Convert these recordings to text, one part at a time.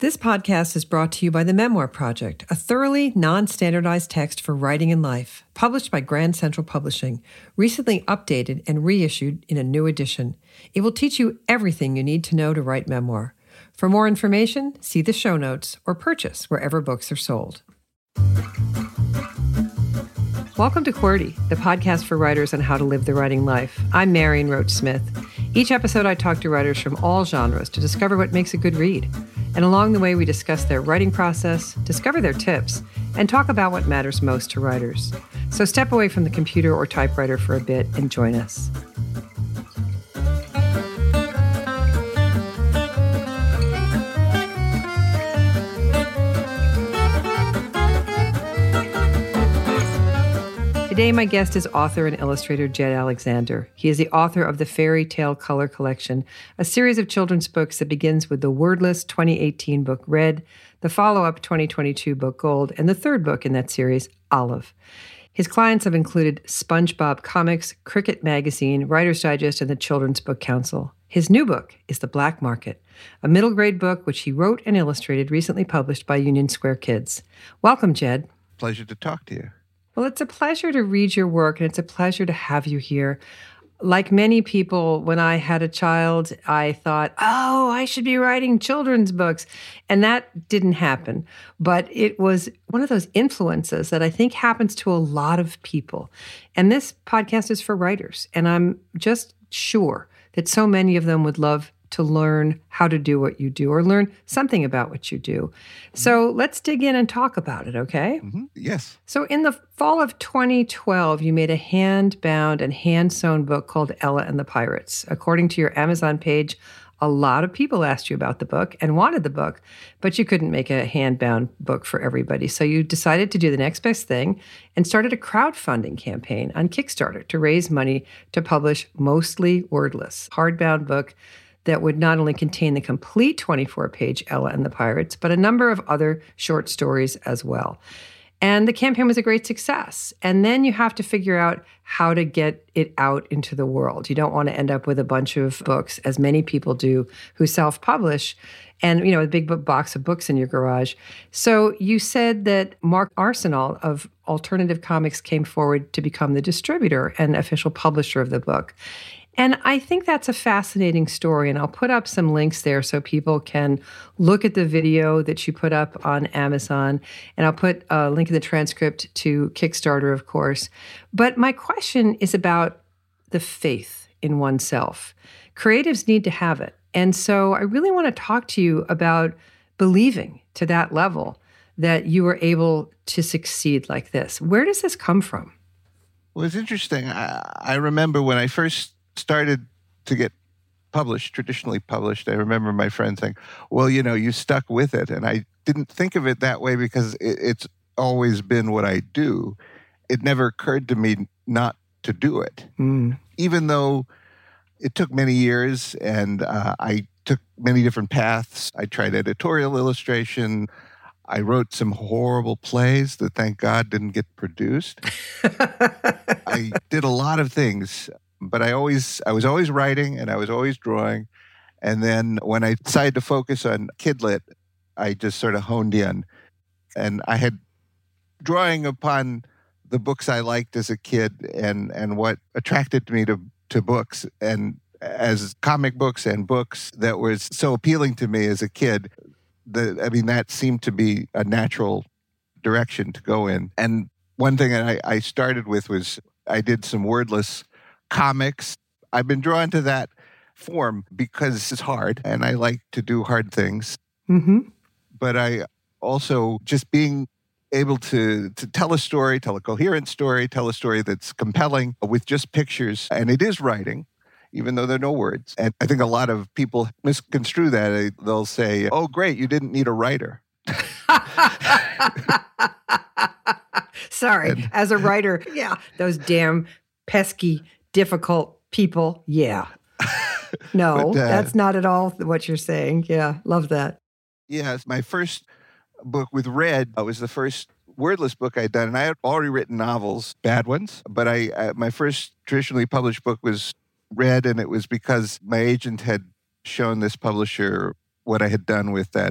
This podcast is brought to you by the Memoir Project, a thoroughly non-standardized text for writing and life, published by Grand Central Publishing, recently updated and reissued in a new edition. It will teach you everything you need to know to write memoir. For more information, see the show notes or purchase wherever books are sold. Welcome to QWERTY, the podcast for writers on how to live the writing life. I'm Marion Roach Smith. Each episode, I talk to writers from all genres to discover what makes a good read. And along the way, we discuss their writing process, discover their tips, and talk about what matters most to writers. So step away from the computer or typewriter for a bit and join us. Today, my guest is author and illustrator Jed Alexander. He is the author of the Fairy Tale Color Collection, a series of children's books that begins with the wordless 2018 book Red, the follow-up 2022 book Gold, and the third book in that series, Olive. His clients have included SpongeBob Comics, Cricket Magazine, Writer's Digest, and the Children's Book Council. His new book is The Black Market, a middle-grade book which he wrote and illustrated, recently published by Union Square Kids. Welcome, Jed. Pleasure to talk to you. Well, it's a pleasure to read your work, and it's a pleasure to have you here. Like many people, when I had a child, I thought, oh, I should be writing children's books. And that didn't happen. But it was one of those influences that I think happens to a lot of people. And this podcast is for writers. And I'm just sure that so many of them would love to learn how to do what you do or learn something about what you do. So let's dig in and talk about it, okay? Mm-hmm. Yes. So in the fall of 2012, you made a hand-bound and hand-sewn book called Ella and the Pirates. According to your Amazon page, a lot of people asked you about the book and wanted the book, but you couldn't make a hand-bound book for everybody. So you decided to do the next best thing and started a crowdfunding campaign on Kickstarter to raise money to publish Mostly Wordless, hardbound book that would not only contain the complete 24-page Ella and the Pirates, but a number of other short stories as well. And the campaign was a great success. And then you have to figure out how to get it out into the world. You don't want to end up with a bunch of books, as many people do who self-publish, and a big box of books in your garage. So you said that Mark Arsenault of Alternative Comics came forward to become the distributor and official publisher of the book. And I think that's a fascinating story, and I'll put up some links there so people can look at the video that you put up on Amazon, and I'll put a link in the transcript to Kickstarter, of course. But my question is about the faith in oneself. Creatives need to have it. And so I really want to talk to you about believing to that level that you were able to succeed like this. Where does this come from? Well, it's interesting. I remember when I first started to get published, traditionally published, I remember my friend saying, well, you stuck with it. And I didn't think of it that way because it's always been what I do. It never occurred to me not to do it. Even though it took many years and I took many different paths. I tried editorial illustration. I wrote some horrible plays that, thank God, didn't get produced. I did a lot of things. But I was always writing and I was always drawing. And then when I decided to focus on Kidlit, I just sort of honed in. And I had drawing upon the books I liked as a kid and what attracted me to books, and as comic books and books that was so appealing to me as a kid. That seemed to be a natural direction to go in. And one thing that I started with was I did some wordless comics. I've been drawn to that form because it's hard and I like to do hard things. Mm-hmm. But I also just being able to tell a story, tell a coherent story, tell a story that's compelling with just pictures. And it is writing, even though there are no words. And I think a lot of people misconstrue that. They'll say, oh, great, you didn't need a writer. Sorry, as a writer, yeah, those damn pesky difficult people. Yeah. No, that's not at all what you're saying. Yeah. Love that. Yeah. My first book with Red was the first wordless book I'd done. And I had already written novels, bad ones. But my first traditionally published book was Red. And it was because my agent had shown this publisher what I had done with that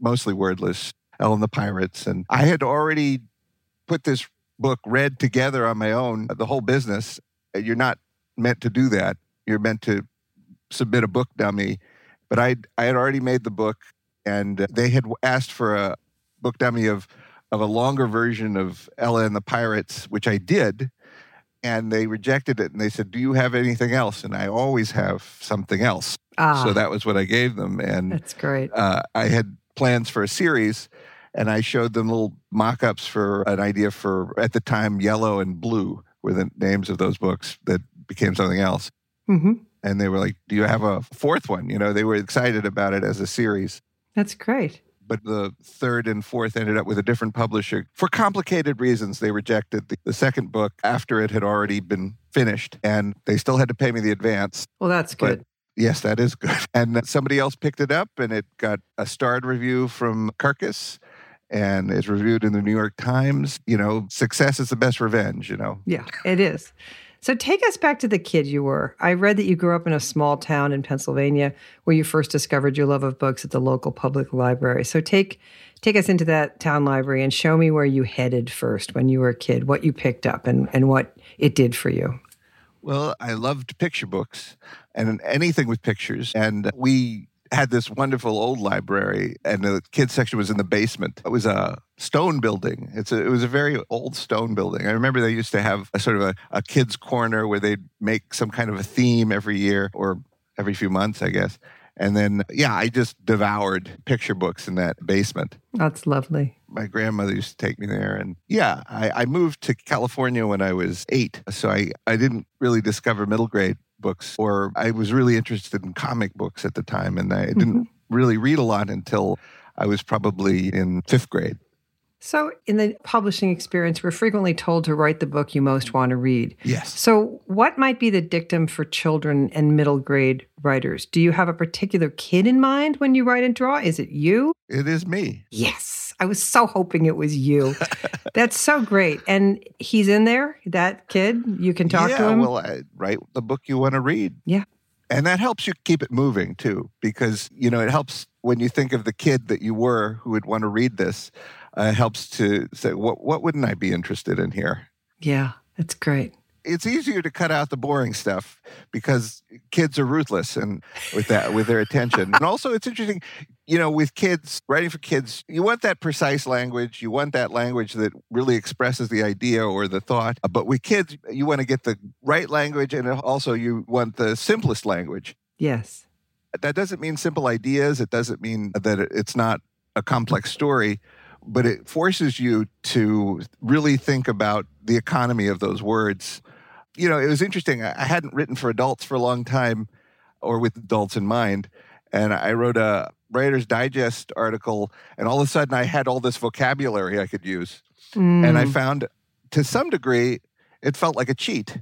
mostly wordless, Ella and the Pirates. And I had already put this book read together on my own, the whole business. You're not meant to do that. You're meant to submit a book dummy. But I had already made the book, and they had asked for a book dummy of a longer version of Ella and the Pirates, which I did. And they rejected it, and they said, "Do you have anything else?" And I always have something else. So that was what I gave them. And that's great. I had plans for a series, and I showed them little mock-ups for an idea for, at the time, Yellow and Blue were the names of those books that became something else. Mm-hmm. And they were like, "Do you have a fourth one?" You know, they were excited about it as a series. That's great. But the third and fourth ended up with a different publisher. For complicated reasons, they rejected the second book after it had already been finished, and they still had to pay me the advance. Well, that's good. But yes, that is good. And somebody else picked it up, and it got a starred review from Kirkus, and is reviewed in the New York Times. You know, success is the best revenge, you know. Yeah, it is. So take us back to the kid you were. I read that you grew up in a small town in Pennsylvania where you first discovered your love of books at the local public library. So take us into that town library and show me where you headed first when you were a kid, what you picked up and what it did for you. Well, I loved picture books and anything with pictures. And we had this wonderful old library, and the kids section was in the basement. It was a stone building. It was a very old stone building. I remember they used to have a sort of a kids' corner where they'd make some kind of a theme every year or every few months, I guess. And then, I just devoured picture books in that basement. That's lovely. My grandmother used to take me there. And I moved to California when I was 8. So I didn't really discover middle grade books, or I was really interested in comic books at the time. And I didn't really read a lot until I was probably in 5th grade. So in the publishing experience, we're frequently told to write the book you most want to read. Yes. So what might be the dictum for children and middle grade writers? Do you have a particular kid in mind when you write and draw? Is it you? It is me. Yes. I was so hoping it was you. That's so great. And he's in there, that kid? You can talk to him? Yeah, well, I write the book you want to read. Yeah. And that helps you keep it moving, too, because, it helps when you think of the kid that you were who would want to read this. It helps to say, what wouldn't I be interested in here? Yeah, that's great. It's easier to cut out the boring stuff because kids are ruthless and with their attention. And also it's interesting, with kids, writing for kids, you want that precise language. You want that language that really expresses the idea or the thought. But with kids, you want to get the right language, and also you want the simplest language. Yes. That doesn't mean simple ideas. It doesn't mean that it's not a complex story. But it forces you to really think about the economy of those words. It was interesting. I hadn't written for adults for a long time or with adults in mind. And I wrote a Writer's Digest article, and all of a sudden I had all this vocabulary I could use. And I found, to some degree, it felt like a cheat.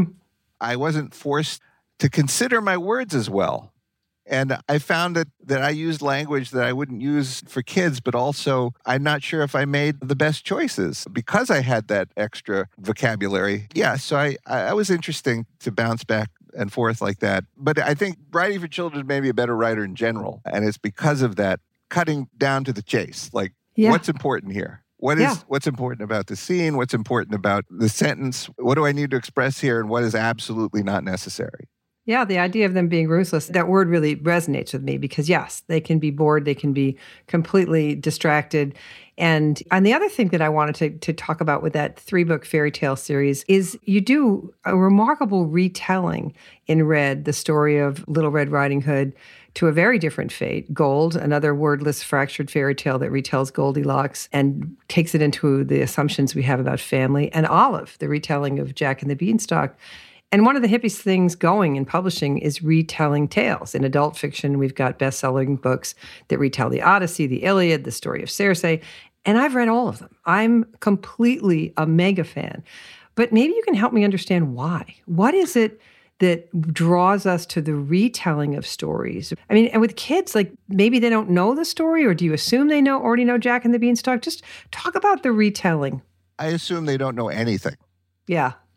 I wasn't forced to consider my words as well. And I found that I used language that I wouldn't use for kids, but also I'm not sure if I made the best choices because I had that extra vocabulary. Yeah, so I was interesting to bounce back and forth like that. But I think writing for children made me a better writer in general. And it's because of that, cutting down to the chase. Like, what's important here? What's important about the scene? What's important about the sentence? What do I need to express here? And what is absolutely not necessary? Yeah, the idea of them being ruthless, that word really resonates with me because, yes, they can be bored. They can be completely distracted. And the other thing that I wanted to talk about with that 3-book fairy tale series is you do a remarkable retelling in Red, the story of Little Red Riding Hood, to a very different fate. Gold, another wordless, fractured fairy tale that retells Goldilocks and takes it into the assumptions we have about family. And Olive, the retelling of Jack and the Beanstalk. And one of the hippest things going in publishing is retelling tales. In adult fiction, we've got best-selling books that retell the Odyssey, the Iliad, the story of Circe, and I've read all of them. I'm completely a mega fan. But maybe you can help me understand why. What is it that draws us to the retelling of stories? I mean, and with kids, like maybe they don't know the story, or do you assume they already know Jack and the Beanstalk? Just talk about the retelling. I assume they don't know anything. Yeah.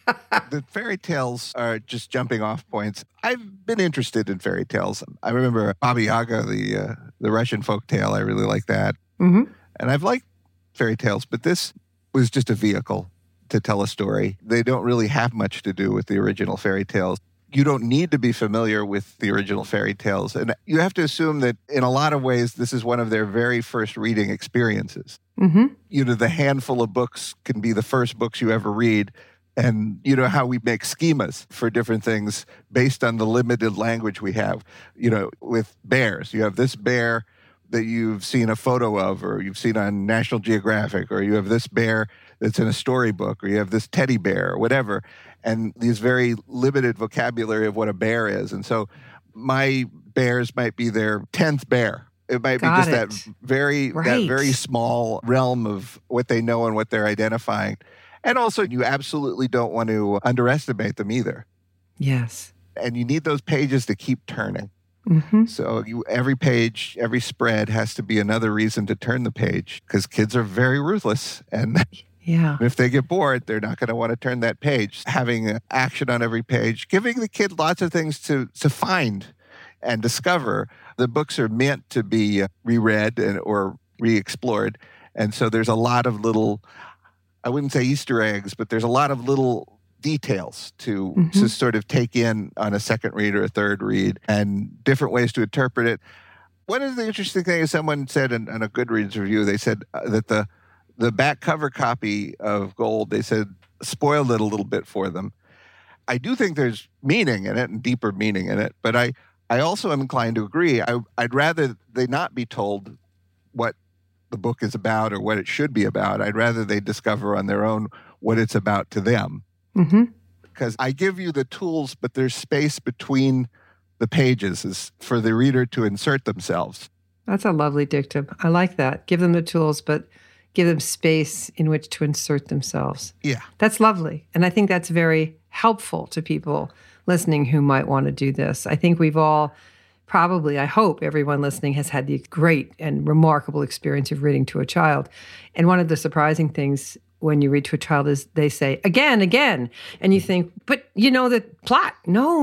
The fairy tales are just jumping off points. I've been interested in fairy tales. I remember Baba Yaga, the Russian folk tale. I really like that. Hmm. And I've liked fairy tales, but this was just a vehicle to tell a story. They don't really have much to do with the original fairy tales. You don't need to be familiar with the original fairy tales. And you have to assume that in a lot of ways, this is one of their very first reading experiences. Hmm. The handful of books can be the first books you ever read. And you know how we make schemas for different things based on the limited language we have. With bears, you have this bear that you've seen a photo of, or you've seen on National Geographic, or you have this bear that's in a storybook, or you have this teddy bear, or whatever, and these very limited vocabulary of what a bear is. And so my bears might be their 10th bear. It might Got be just it. that very Right. small realm of what they know and what they're identifying. And also, you absolutely don't want to underestimate them either. Yes. And you need those pages to keep turning. Hmm. So every page, every spread has to be another reason to turn the page, because kids are very ruthless. And Yeah. if they get bored, they're not going to want to turn that page. Having action on every page, giving the kid lots of things to find and discover. The books are meant to be reread or re-explored. And so there's a lot of little, I wouldn't say Easter eggs, but there's a lot of little details to sort of take in on a second read or a third read, and different ways to interpret it. One of the interesting things someone said in a Goodreads review, they said that the back cover copy of Gold, they said, spoiled it a little bit for them. I do think there's meaning in it and deeper meaning in it, but I also am inclined to agree. I'd rather they not be told what the book is about or what it should be about. I'd rather they discover on their own what it's about to them. Hmm. Because I give you the tools, but there's space between the pages is for the reader to insert themselves. That's a lovely dictum. I like that. Give them the tools, but give them space in which to insert themselves. Yeah. That's lovely. And I think that's very helpful to people listening who might want to do this. I think we've all probably, I hope everyone listening has had the great and remarkable experience of reading to a child. And one of the surprising things when you read to a child is they say, again, again. And you think, but you know the plot.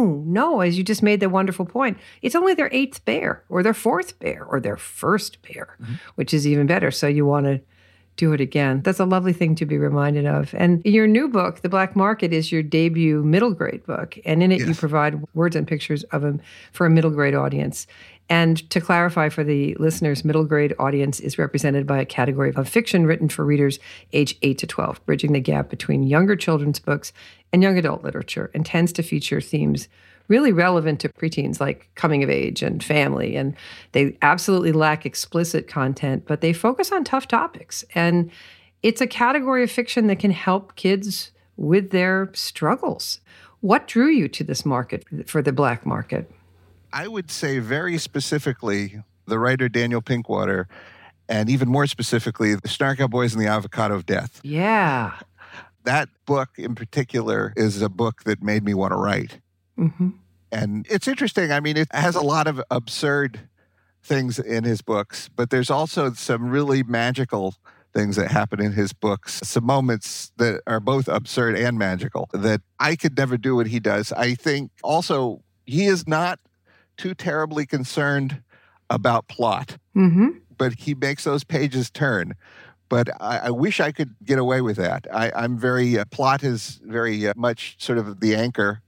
No, as you just made the wonderful point. It's only their 8th bear or their 4th bear or their 1st bear, which is even better. So you want to do it again. That's a lovely thing to be reminded of. And your new book, The Black Market, is your debut middle grade book. And in it, you provide words and pictures of them for a middle grade audience. And to clarify for the listeners, middle grade audience is represented by a category of fiction written for readers age 8 to 12, bridging the gap between younger children's books and young adult literature, and tends to feature themes really relevant to preteens like coming of age and family. And they absolutely lack explicit content, but they focus on tough topics. And it's a category of fiction that can help kids with their struggles. What drew you to this market for the Black Market? I would say very specifically the writer Daniel Pinkwater, and even more specifically, The Snark Out Boys and the Avocado of Death. Yeah. That book in particular is a book that made me want to write. Mm-hmm. And it's interesting. I mean, it has a lot of absurd things in his books, but there's also some really magical things that happen in his books, some moments that are both absurd and magical that I could never do what he does. I think also he is not too terribly concerned about plot, but he makes those pages turn. But I wish I could get away with that. I'm very, plot is very much sort of the anchor.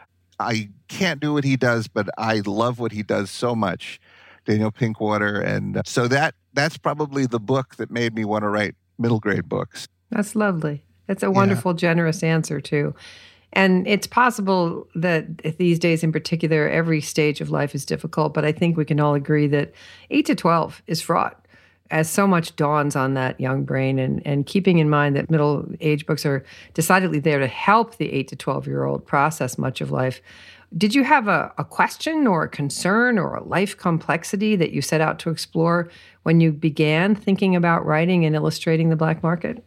I can't do what he does, but I love what he does so much, Daniel Pinkwater. And so that's probably the book that made me want to write middle grade books. That's lovely. That's a wonderful, generous answer, too. And it's possible that these days in particular, every stage of life is difficult, but I think we can all agree that 8 to 12 is fraught, as so much dawns on that young brain, and keeping in mind that middle age books are decidedly there to help the 8 to 12-year-old process much of life. Did you have a question or a concern or a life complexity that you set out to explore when you began thinking about writing and illustrating The Black Market?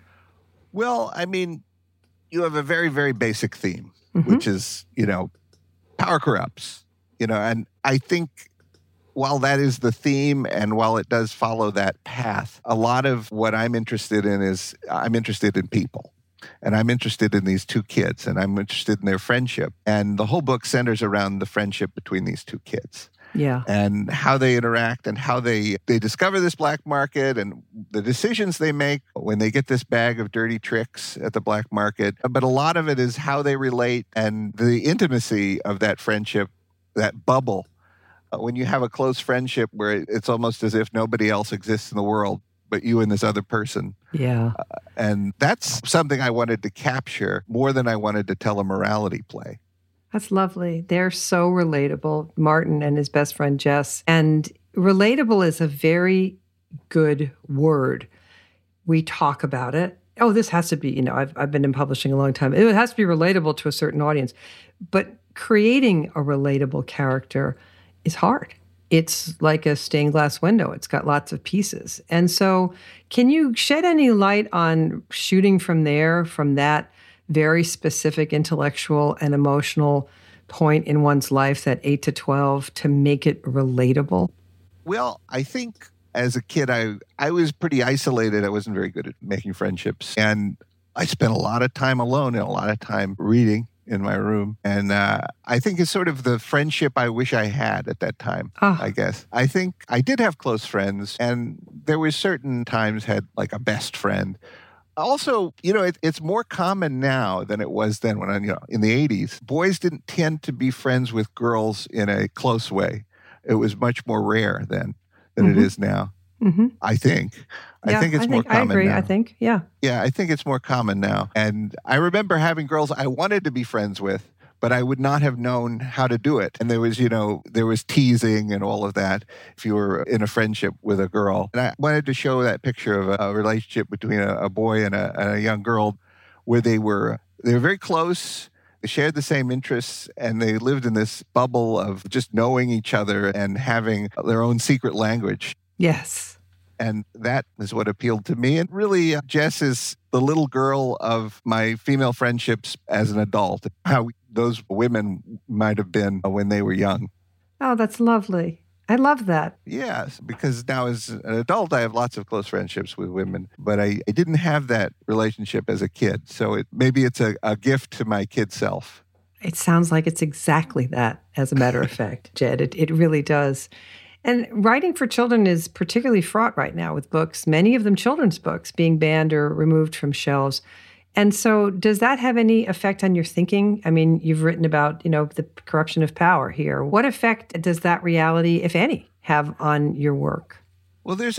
Well, I mean, you have a very, very basic theme, which is, power corrupts, and I think while that is the theme and while it does follow that path, a lot of what I'm interested in is I'm interested in people. And I'm interested in these two kids, and I'm interested in their friendship. And the whole book centers around the friendship between these two kids. Yeah. And how they interact and how they discover this black market and the decisions they make when they get this bag of dirty tricks at the black market. But a lot of it is how they relate and the intimacy of that friendship, that bubble. When you have a close friendship where it's almost as if nobody else exists in the world but you and this other person. Yeah. And that's something I wanted to capture more than I wanted to tell a morality play. That's lovely. They're so relatable, Martin and his best friend Jess. And relatable is a very good word. We talk about it. Oh, this has to be, I've been in publishing a long time. It has to be relatable to a certain audience. But creating a relatable character is hard. It's like a stained glass window. It's got lots of pieces. And so can you shed any light on shooting from there, from that very specific intellectual and emotional point in one's life, that 8 to 12, to make it relatable? Well, I think as a kid, I was pretty isolated. I wasn't very good at making friendships. And I spent a lot of time alone and a lot of time reading in my room. And I think it's sort of the friendship I wish I had at that time, I guess. I think I did have close friends, and there were certain times had like a best friend. Also, it's more common now than it was then when in the 80s. Boys didn't tend to be friends with girls in a close way. It was much more rare then than it is now. Mm-hmm. I think. Yeah, I think it's more common I agree, now. I think, yeah. Yeah, I think it's more common now. And I remember having girls I wanted to be friends with, but I would not have known how to do it. And there was teasing and all of that if you were in a friendship with a girl. And I wanted to show that picture of a relationship between a boy and a young girl where they were very close. They shared the same interests, and they lived in this bubble of just knowing each other and having their own secret language. Yes. And that is what appealed to me. And really, Jess is the little girl of my female friendships as an adult, how those women might have been when they were young. Oh, that's lovely. I love that. Yes, because now as an adult, I have lots of close friendships with women, but I didn't have that relationship as a kid. So maybe it's a gift to my kid self. It sounds like it's exactly that, as a matter of fact, Jed. It really does. And writing for children is particularly fraught right now with books, many of them children's books, being banned or removed from shelves. And so does that have any effect on your thinking? I mean, you've written about, the corruption of power here. What effect does that reality, if any, have on your work? Well, there's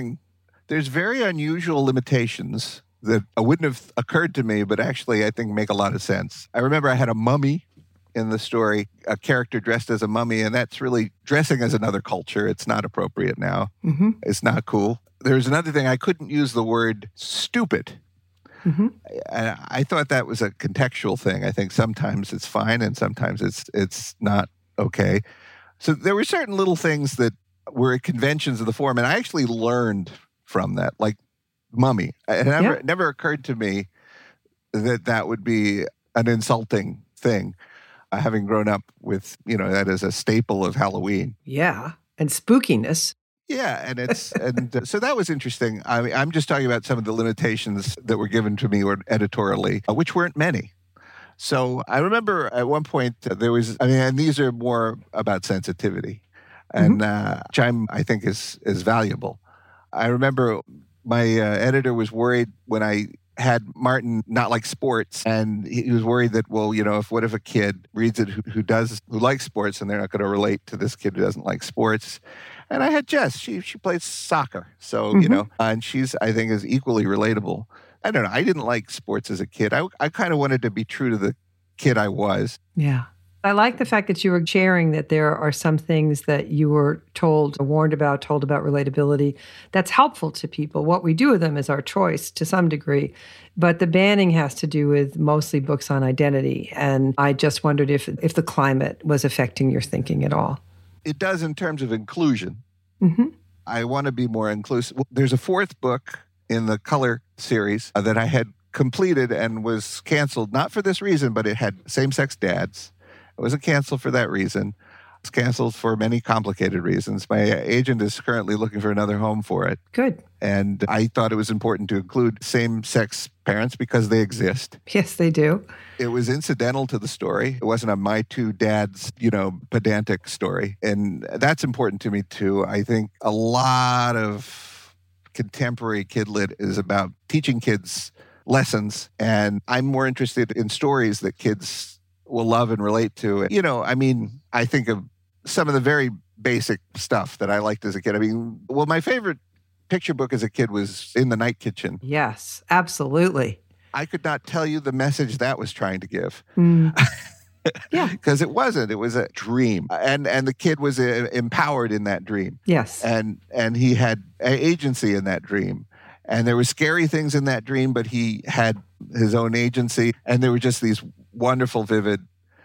very unusual limitations that wouldn't have occurred to me, but actually I think make a lot of sense. I remember I had a mummy in the story, a character dressed as a mummy, and that's really dressing as another culture. It's not appropriate now. Mm-hmm. It's not cool. There's another thing. I couldn't use the word stupid. Mm-hmm. I thought that was a contextual thing. I think sometimes it's fine and sometimes it's not okay. So there were certain little things that were conventions of the form, and I actually learned from that, like mummy. It never occurred to me that would be an insulting thing, having grown up with, that as a staple of Halloween. Yeah, and spookiness. Yeah, and so that was interesting. I mean, I'm just talking about some of the limitations that were given to me editorially, which weren't many. So I remember at one point there was, and these are more about sensitivity, and which I think is valuable. I remember my editor was worried when I had Martin not like sports, and he was worried that, what if a kid reads it who likes sports, and they're not going to relate to this kid who doesn't like sports. And I had Jess. She plays soccer, so and she's, I think, is equally relatable. I don't know. I didn't like sports as a kid. I kind of wanted to be true to the kid I was. Yeah. I like the fact that you were sharing that there are some things that you were told about relatability that's helpful to people. What we do with them is our choice to some degree. But the banning has to do with mostly books on identity. And I just wondered if the climate was affecting your thinking at all. It does in terms of inclusion. Mm-hmm. I want to be more inclusive. There's a fourth book in the Color series that I had completed and was canceled, not for this reason, but it had same-sex dads. It wasn't canceled for that reason. It's canceled for many complicated reasons. My agent is currently looking for another home for it. Good. And I thought it was important to include same-sex parents because they exist. Yes, they do. It was incidental to the story. It wasn't a my two dads, pedantic story. And that's important to me too. I think a lot of contemporary kid lit is about teaching kids lessons. And I'm more interested in stories that kids will love and relate to. I think of some of the very basic stuff that I liked as a kid. My favorite picture book as a kid was In the Night Kitchen. Yes, absolutely. I could not tell you the message that was trying to give. Yeah. Because it wasn't. It was a dream. And the kid was empowered in that dream. Yes. And he had agency in that dream. And there were scary things in that dream, but he had his own agency. And there were just these wonderful, vivid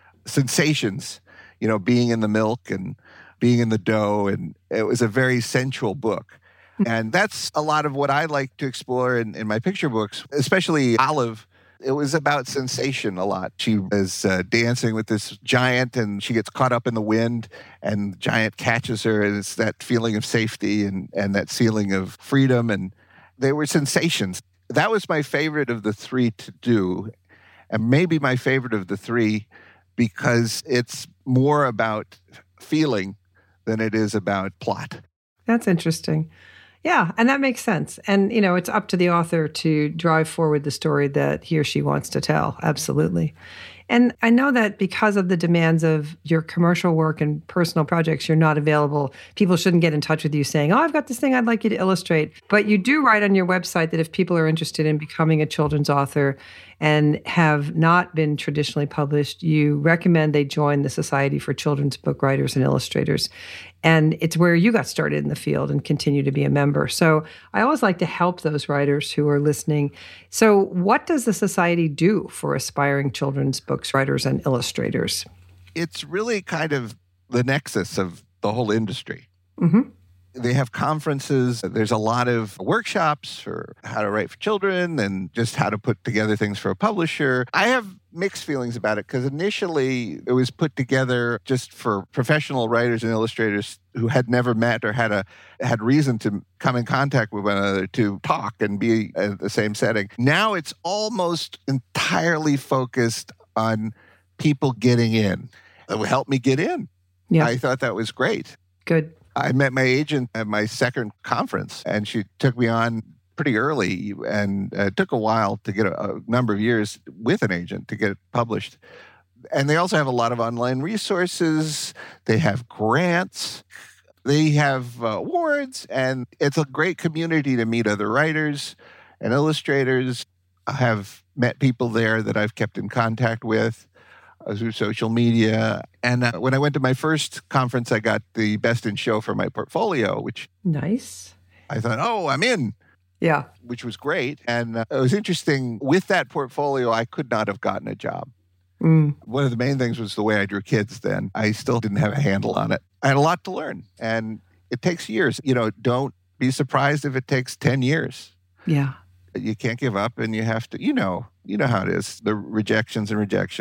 sensations, being in the milk and being in the dough. And it was a very sensual book. And that's a lot of what I like to explore in my picture books, especially Olive. It was about sensation a lot. She is dancing with this giant and she gets caught up in the wind and the giant catches her. And it's that feeling of safety and that feeling of freedom. And they were sensations. That was my favorite of the three to do. And maybe my favorite of the three because it's more about feeling than it is about plot. That's interesting. Yeah, and that makes sense. And, it's up to the author to drive forward the story that he or she wants to tell. Absolutely. And I know that because of the demands of your commercial work and personal projects, you're not available. People shouldn't get in touch with you saying, I've got this thing I'd like you to illustrate. But you do write on your website that if people are interested in becoming a children's author and have not been traditionally published, you recommend they join the Society for Children's Book Writers and Illustrators. And it's where you got started in the field and continue to be a member. So I always like to help those writers who are listening. So what does the Society do for aspiring children's books writers and illustrators? It's really kind of the nexus of the whole industry. Mm-hmm. They have conferences. There's a lot of workshops for how to write for children and just how to put together things for a publisher. I have mixed feelings about it because initially it was put together just for professional writers and illustrators who had never met or had reason to come in contact with one another to talk and be in the same setting. Now it's almost entirely focused on people getting in. It would help me get in. Yeah. I thought that was great. Good. I met my agent at my second conference, and she took me on pretty early, and it took a while to get a number of years with an agent to get it published. And they also have a lot of online resources. They have grants. They have awards, and it's a great community to meet other writers and illustrators. I have met people there that I've kept in contact with through social media. And when I went to my first conference, I got the Best in Show for my portfolio, which nice. I thought, I'm in. Yeah. Which was great. And it was interesting. With that portfolio, I could not have gotten a job. One of the main things was the way I drew kids then. I still didn't have a handle on it. I had a lot to learn. And it takes years. Don't be surprised if it takes 10 years. Yeah. You can't give up, and you have to, you know how it is, the rejections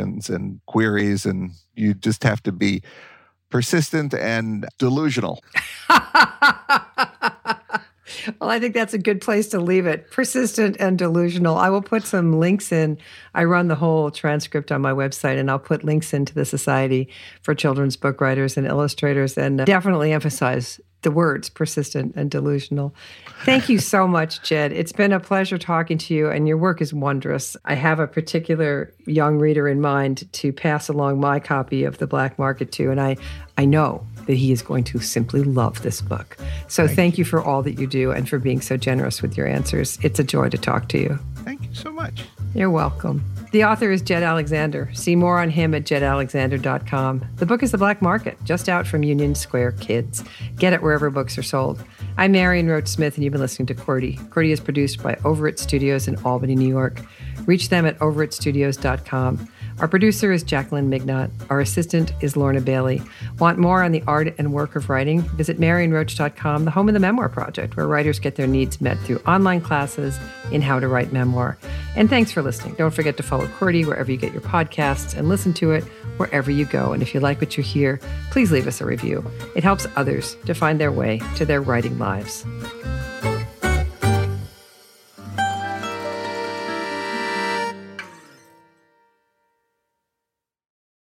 and queries, and you just have to be persistent and delusional. Well, I think that's a good place to leave it. Persistent and delusional. I will put some links in. I run the whole transcript on my website, and I'll put links into the Society for Children's Book Writers and Illustrators, and definitely emphasize the words persistent and delusional. Thank you so much, Jed. It's been a pleasure talking to you, and your work is wondrous. I have a particular young reader in mind to pass along my copy of The Black Market to, and I know that he is going to simply love this book. So thank you for all that you do and for being so generous with your answers. It's a joy to talk to you. Thank you so much. You're welcome. The author is Jed Alexander. See more on him at jedalexander.com. The book is The Black Market, just out from Union Square Kids. Get it wherever books are sold. I'm Marion Roach Smith, and you've been listening to QWERTY. QWERTY is produced by Over It Studios in Albany, New York. Reach them at overitstudios.com. Our producer is Jacqueline Mignot. Our assistant is Lorna Bailey. Want more on the art and work of writing? Visit MarionRoach.com, the home of the Memoir Project, where writers get their needs met through online classes in how to write memoir. And thanks for listening. Don't forget to follow QWERTY wherever you get your podcasts and listen to it wherever you go. And if you like what you hear, please leave us a review. It helps others to find their way to their writing lives.